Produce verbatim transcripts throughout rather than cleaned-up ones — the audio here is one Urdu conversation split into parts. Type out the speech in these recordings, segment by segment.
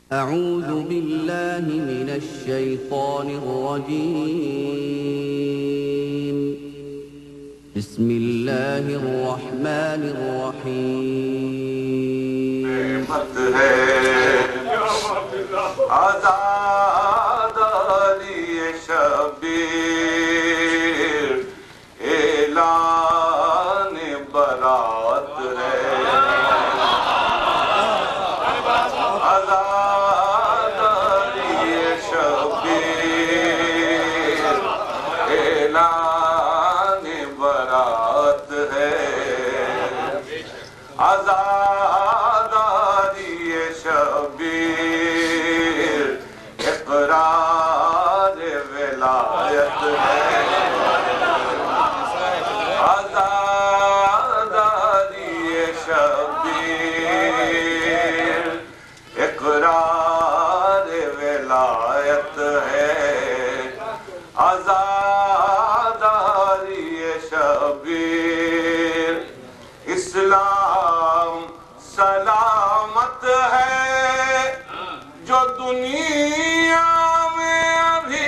أعوذ بالله من الشيطان الرجيم بسم الله الرحمن الرحيم نعمت ہے آزاد علی شبیر اعلان برات ہے آزاد علی شبیر اعلان برات ہے آزاد علی شبیر اقرار ولایت ہے آزاد علی شبیر اقرار ولایت ہے آزاد علی شبیر اسلام سلامت ہے جو دنیا میں ابھی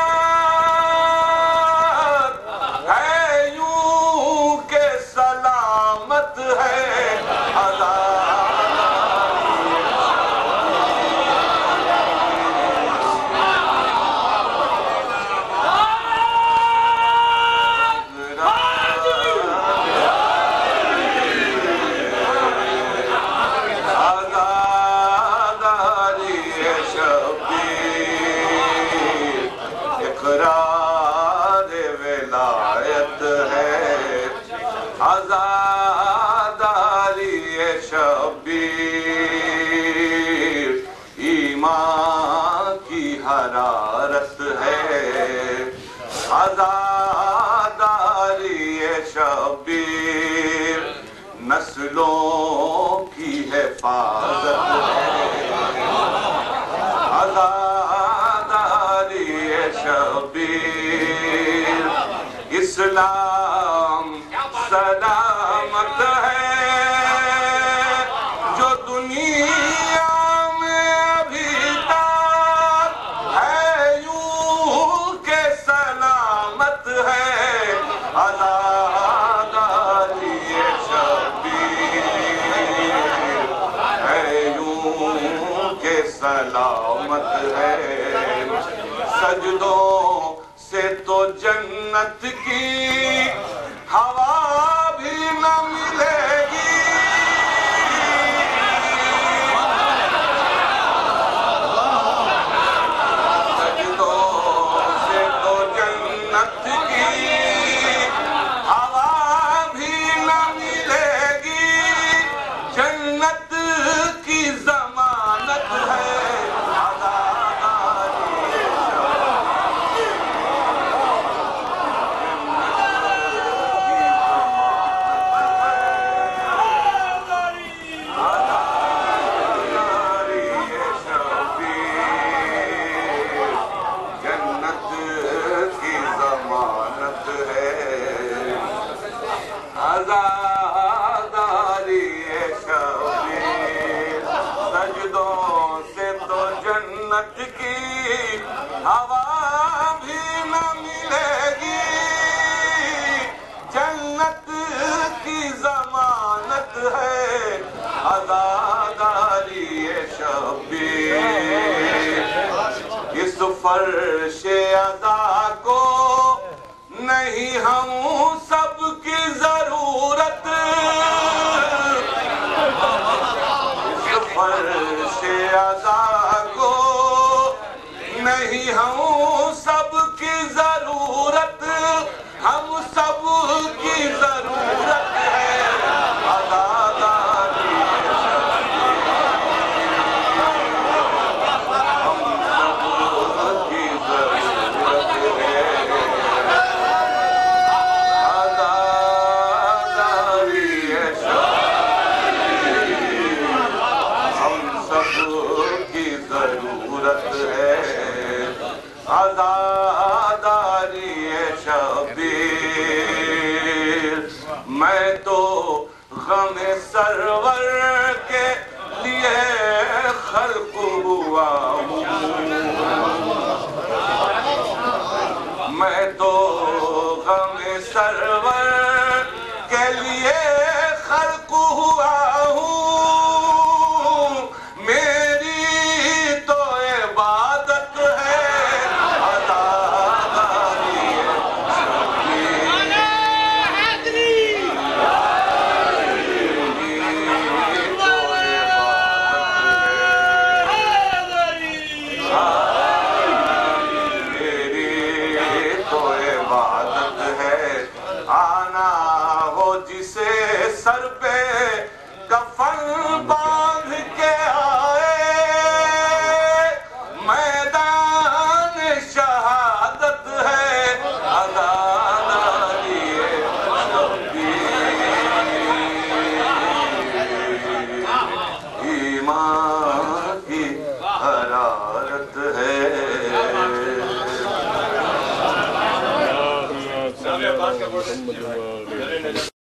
تک ہے یوں کہ سلامت ہے اقرار ولایت ہے آزاد علی شبیر ایمان کی حرارت ہے آزاد علی شبیر نسلوں کی حفاظت ہے آزاد علی شبیر اسلام سلامت ہے جو دنیا میں ابھی تک ہے یوں کہ سلامت ہے آزاد علی شبیر ہے یوں کہ سلامت ہے سجدوں سے تو جنت کی ہوا بھی نہ ملے گی سجدوں سے تو جنت کی ہوا بھی نہ ملے گی جنت کی ضمانت ہے آزاد علی شبیر سجدوں سے تو جنت کی ہوا بھی نہ ملے گی جنت کی ضمانت ہے آزاد علی شبیر اس فرش ادا کو نہیں ہم سب کی ضرورت اس فرش ادا کو نہیں ہم سب کی ضرورت ہم سب کی ضرورت ہے آزاد علی ہم سب کی ضرورت ہے آزاد علی شبیر عبادت ہے